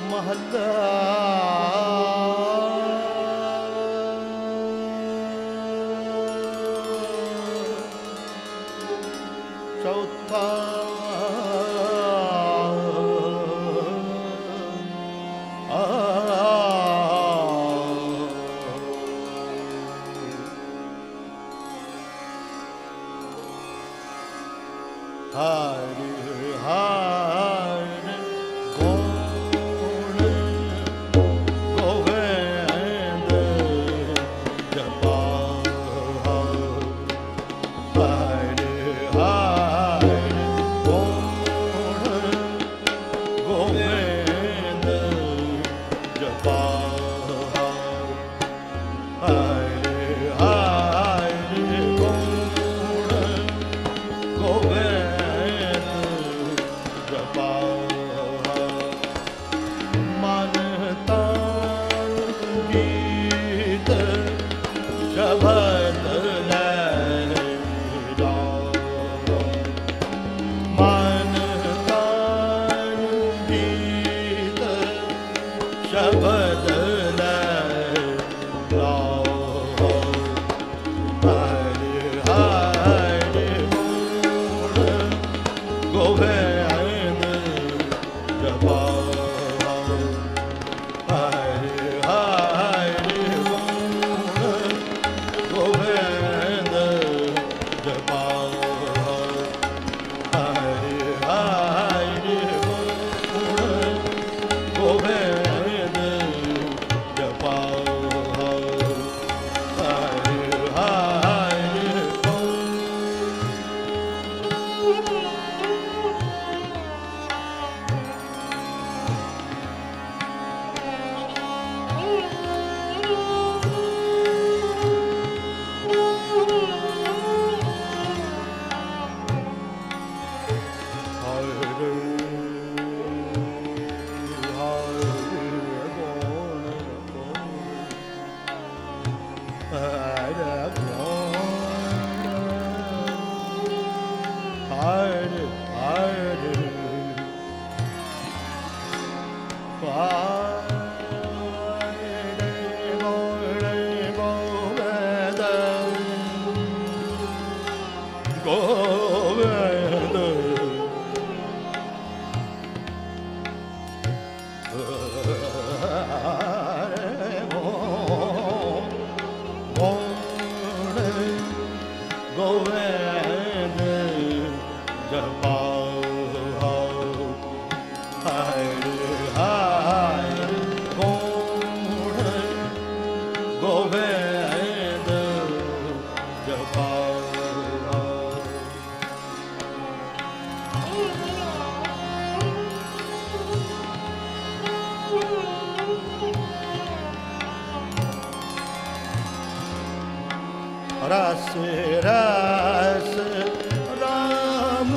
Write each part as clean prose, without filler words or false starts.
ਮਹੱਲਾ ਚੌਥਾ। ਹਰਿ ਹਰਿ ਗੁਣ ਗੋਬਿੰਦ ਜਪਾ। ਹਰਿ ਹਰਿ ਗੁਣ ਗੋਬਿੰਦ ਜਪਾ। ਹਰਿ ਹਰਿ ਗੁਣ ਗੋਬਿੰਦ ਜਪਾ। ਮਨ ਤਨ ਗੀਤ ਸ਼ਬਦ ਲੈ ਲਾਓ। ਮਨ ਤਨ ਗੀਤ ਸ਼ਬਦ ਲੈ ਲਾਓ। ਹਰਿ ਹਰਿ ਗੁਣ ਗੋਬਿੰਦ ਜਪਾ। ਹਰਿ ਹਰਿ ਗੁਣ ਗੋਬਿੰਦ ਜਪਾ। ਹਰਿ ਹਰਿ ਗੁਣ ਗੋਬਿੰਦ ਜਪਾ। ਹਰਿ ਹਰਿ ਗੋਬਿੰਦ ਜਪਾ। ਹਰਿ ਹਰਿ ਗੁਣ ਗੋਬਿੰਦ ਜਪਾ। ਰਸ ਰਸ ਰਾਮ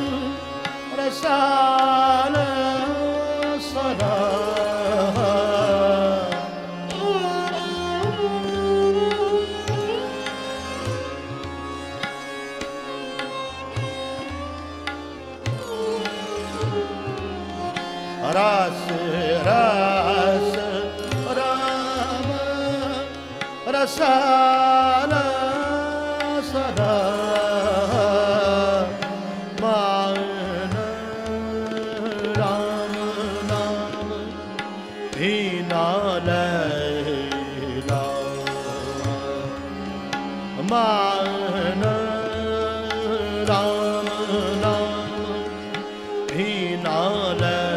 ਰਸਾਨ ਸਦਾ। ਰਸ ਰਸ ਰਾਮ ਰਸਾਨ ਸਦਾ। ਮਨ ਰਾਮ ਨਾਮ ਹੀ ਨਾ ਲੈ ਲਾਓ। ਮਨ ਰਾਮ ਨਾਮ ਹੀ ਨਾ ਲੈ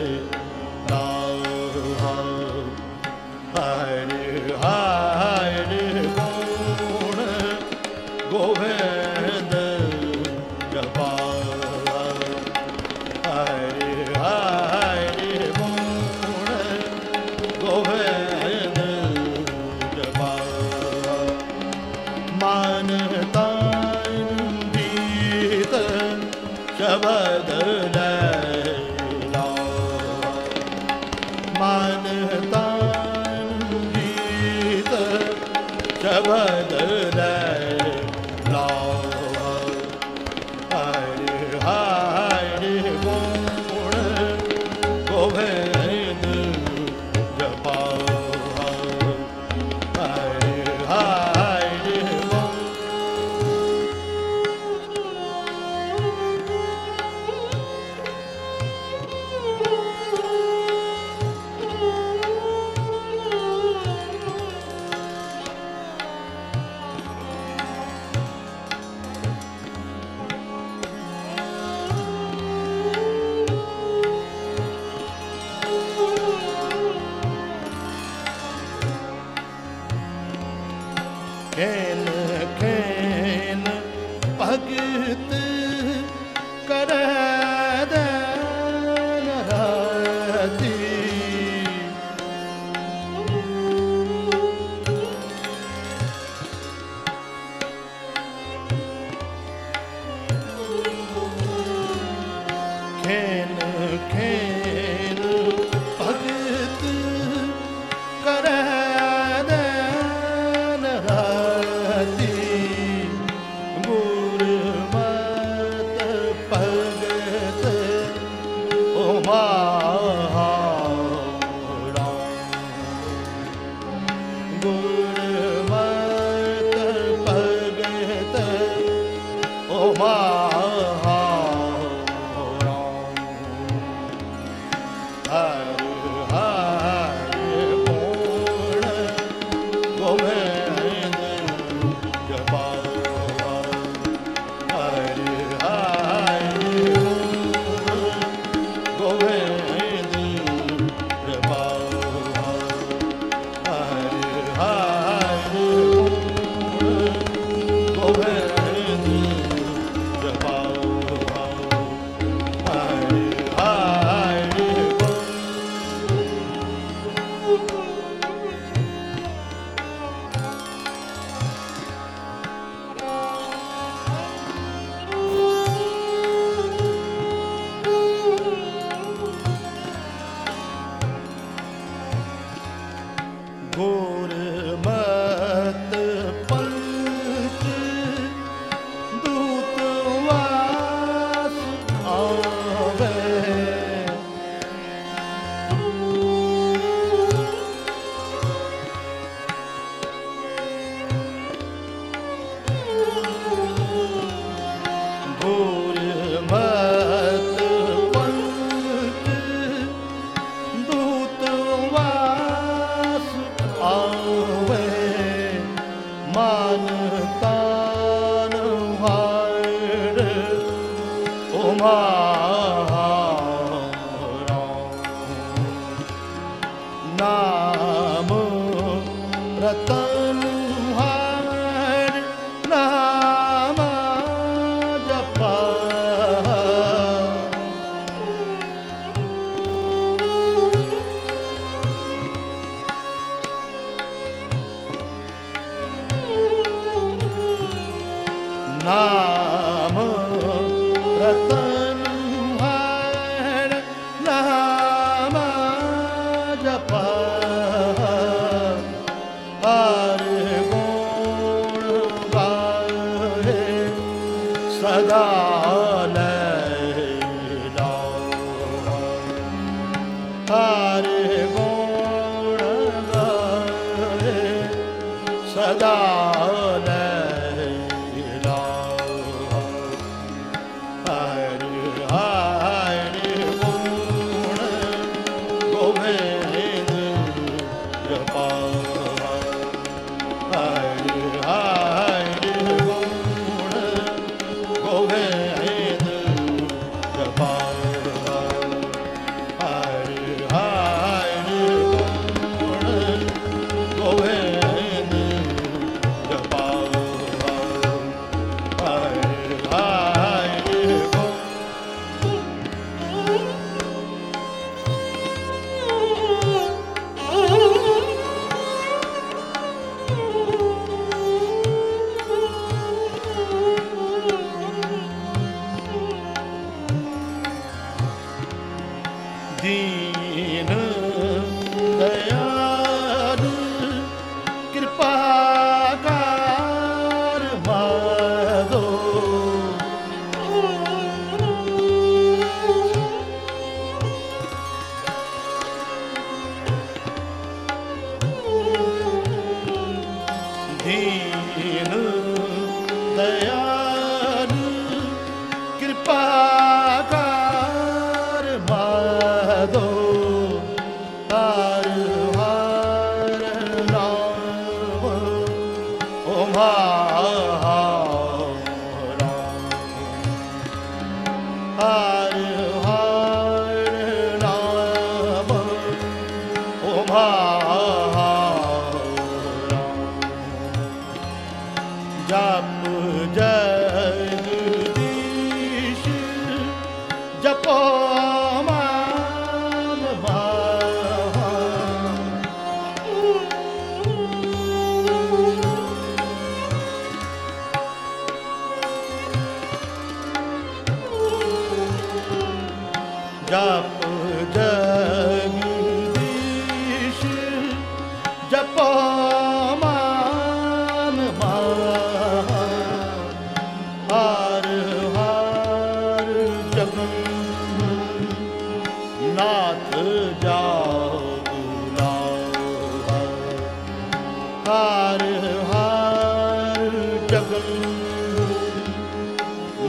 ਲਾਓ। ਹਰਿ ਹਰਿ ਗੁਣ ਗੋਬਿੰਦ ਜਪਾ। ਹਰਿ ਹਰਿ ਗੁਣ ਗੋਬਿੰਦ ਜਪਾ। ਮਨ ਤਨ ਗੀਤ ਸ਼ਬਦ ਲੈ ਲਾਓ। ਮਨ ਤਨ ਗੀਤ ਸ਼ਬਦ ਲੈ ਲਾਓ। ਹਰਿ ਹਰਿ ਗੁਣ ਗੋਬਿੰਦ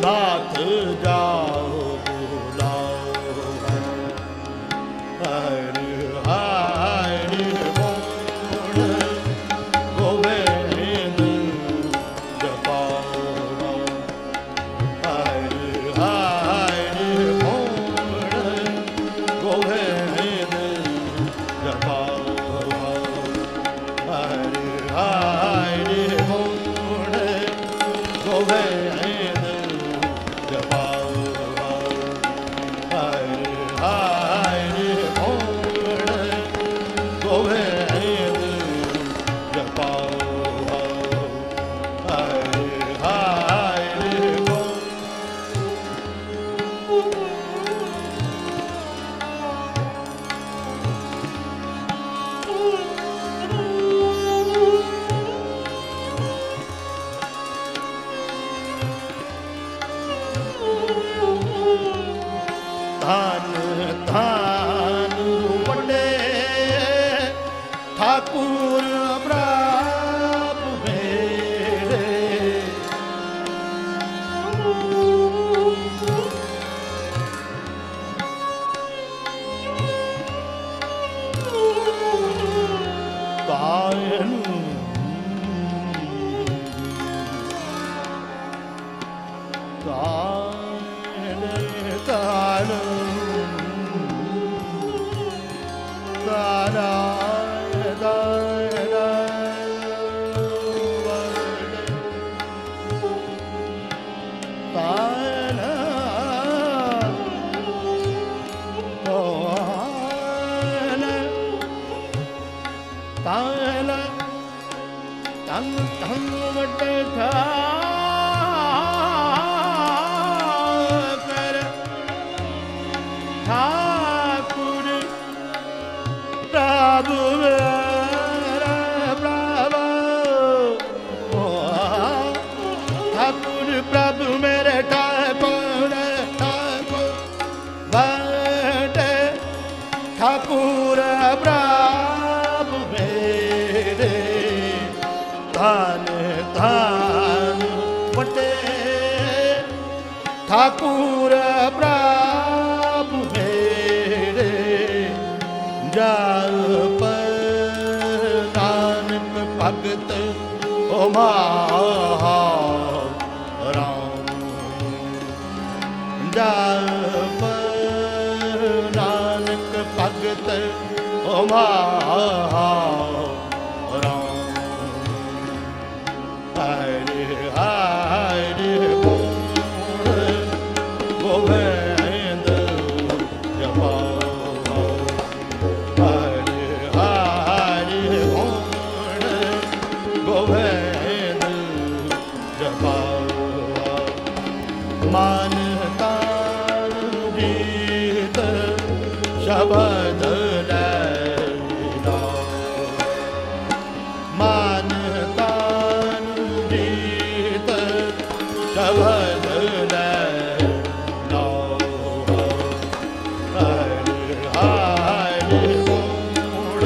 नाथ जाओ बुलाओ हरि हरि बोल गोविंद जपाओ हरि हरि बोल गोविंद जपाओ हरि हरि बोल गोविंद जपाओ हरि हरि बोल गोविंद जपाओ हरि हरि बोल ਧਨ ਧਨ ਵੱਡੇ ਠਾਕੁਰ ਪ੍ਰਭ ਮੇਰੇ ਤਾਇਨ ਤਾਇਨ ਤਨ ਤਨ ਵੱਡੇ ਠਾਕੁਰ ਠਾਕੁਰ ਪ੍ਰਭ ਮੇਰਾ ਪ੍ਰਭ ਠਾਕੁਰ ਪ੍ਰਭ ਮੇਰੇ ਠਾਕੁਰ ਠਾਕੁਰ ਵੱਡੇ ਠਾਕੁਰ ਪ੍ਰਭ ਮੇਰੇ ਧਨ ਧਨ ਵੱਡੇ ਠਾਕੁਰ ਪ੍ਰਭ ਮੇਰੇ ਜਪ ਨਾਨਕ ਭਗਤ ਓ ਮਹਾ ਰਾਮ ਜਪ ਨਾਨਕ ਭਗਤ ਓ ਮਹਾ ਹਰਿ ਹਰਿ ਬੋਲ ਗੋਬਿੰਦ ਜਪਾਓ ਹਰਿ ਹਰਿ ਬੋਲ ਗੋਬਿੰਦ ਜਪਾਓ ਮਨ ਤਨ ਜੀਤ ਸ਼ਬਦ ਲੈ ਲਾਓ ਮਨ ਸ਼ਬਦ ਲੈ ਲਾਓ ਹਰਿ ਹਰਿ ਬੋਲ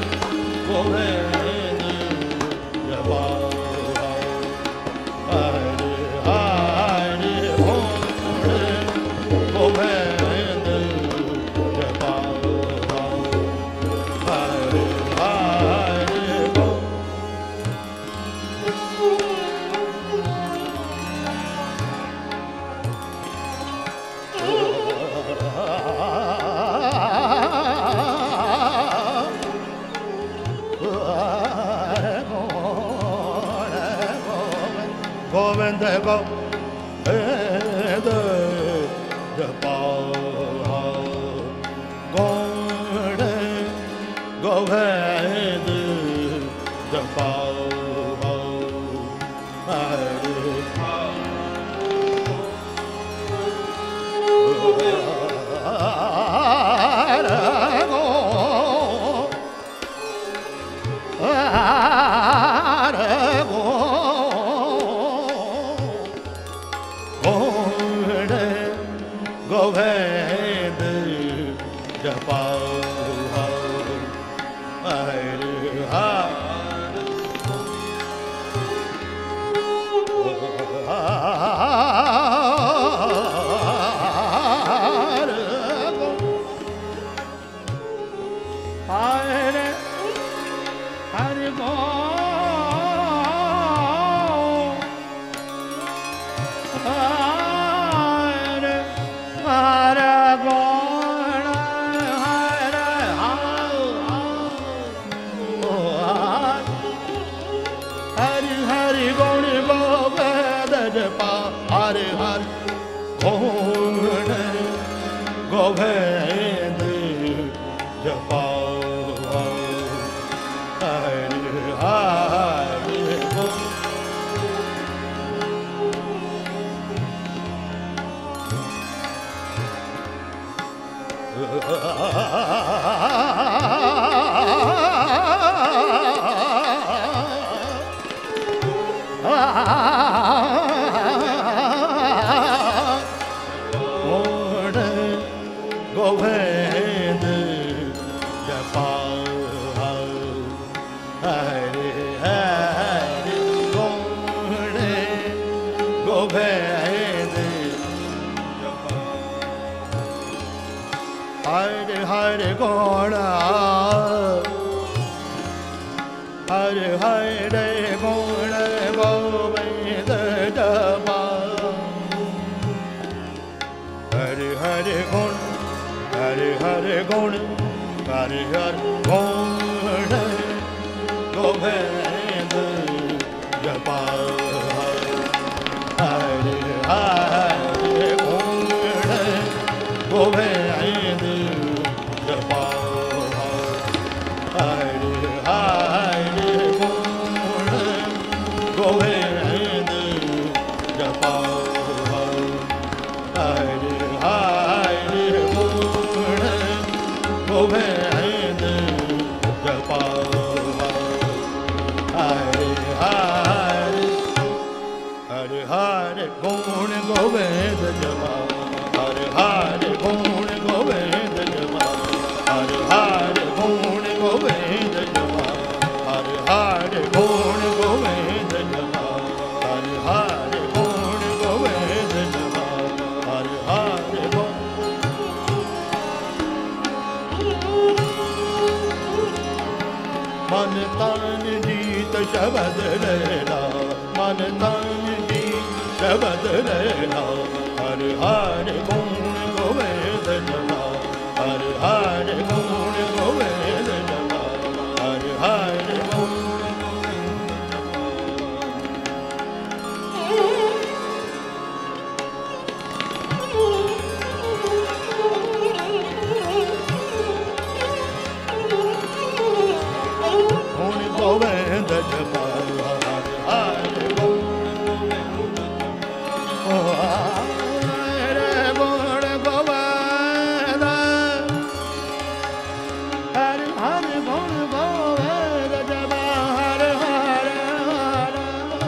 ਗੋਬਿੰਦ ਜਪਾਓ ਹਰਿ ਹਰਿ ਬੋਲ ਗੋਬਿੰਦ ਜਪਾਓ ਹਰਿ ਹਰਿ ਬੋਲ ਗੋਬਿੰਦ ਗੋਬਿੰਦ ਜਪਾਓ ਗੋਬਿੰਦ ਗੋਬਿੰਦ ਜਪਾਓ ਹਰਿ ਗੋਬਿੰਦ ਜਪਾਓ ਹਰਿ ਹਰਿ हरे हरे गुण गोविंद जपाओ हरे हरे गोविंद जपाओ हरे हरे गुण गोविंद हरे हरे गुण हरे हरे गुण गोविंद जपाओ हरे हरे गुण हरे हरे गुण हरे हरे गुण गोविंद जपाओ हरे हरे गुण गोविंद जपाओ हरे हरे गुण गोविंद जपाओ हरे हरे गुण गोविंद जपाओ हरे हरे हरे हरे गुण गोविंद जपाओ हरे हरे गुण गोविंद जपाओ हरे हरे गुण गोविंद जपाओ हरे हरे गुण गोविंद जपाओ हरे हरे गुण गोविंद जपाओ हरे हरे गुण मन तन जीत शब्द लेना मन तन जीत शब्द लेना हरे हरे गुण गोविंद जपाओ हरे हरे गुण गोविंद जपाओ हरे हरे गुण गोविंद जपाओ हरे हरे गुण हरे गुण गोविंद हरे हरे गुण गोविंद जपाओ हरे हरे हरे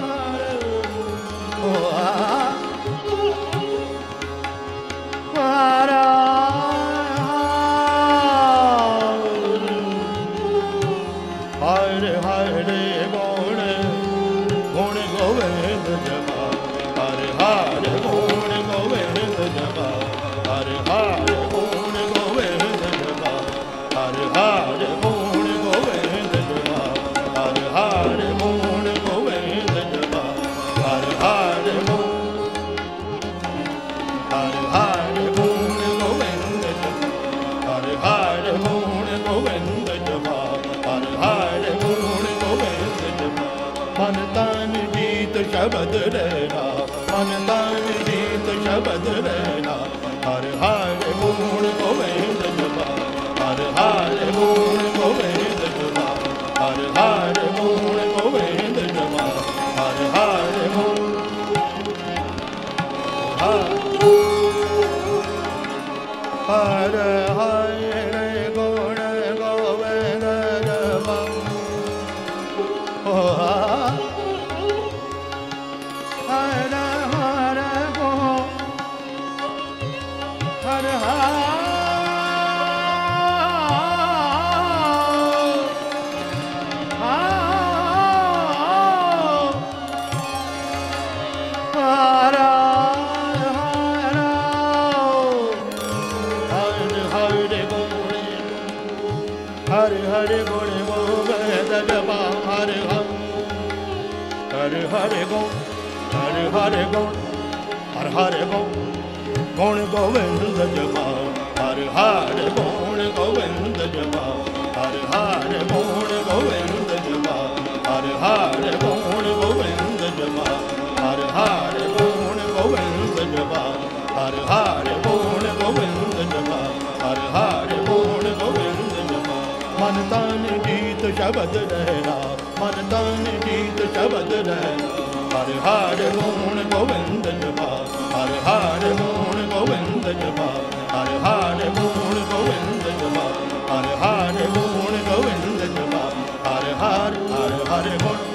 हरे हरे गुण गुण गोविंद जपाओ हरे हरे गुण गोविंद जपाओ हरे हरे गुण गोविंद जपाओ हरे हरे गुण गोविंद जपाओ हरे हरे गुण गोविंद जपाओ हरे हरे गुण हरे हरे गुण गोविंद जपाओ हरे हरे गुण गोविंद जपाओ हरे हरे गुण गोविंद जपाओ मन तन जीत शब्द लेना मन तन जीत शब्द लेना हरे हरे गुण गोविंद जपाओ हरे हरे गुण गोविंद जपाओ हरे हरे गुण गोविंद जपाओ हरे हरे गुण हरे हरे गुण गोविंद जपाओ हरे हरे गुण हरे हरे हरे गुण गोविंद जपाओ हरे हरे हरे गुण हरे हरे गुण हरे हरे गुण गुण गोविंद जपाओ हरे हरे गुण गोविंद जपाओ हरे हरे गुण गोविंद जपाओ हरे हरे गुण गोविंद जपाओ हरे हरे गुण गोविंद हर हर गुण गोविंद जपा, हर हर गुण गोविंद जपा। मन तन गीत शब्द रहना, मन तन गीत शब्द रहना। हर हर गुण गोविंद जपा, हर हर गुण गोविंद जपा, हर हर गुण गोविंद जपा, हर हर गुण गोविंद जपा, हर हर गुण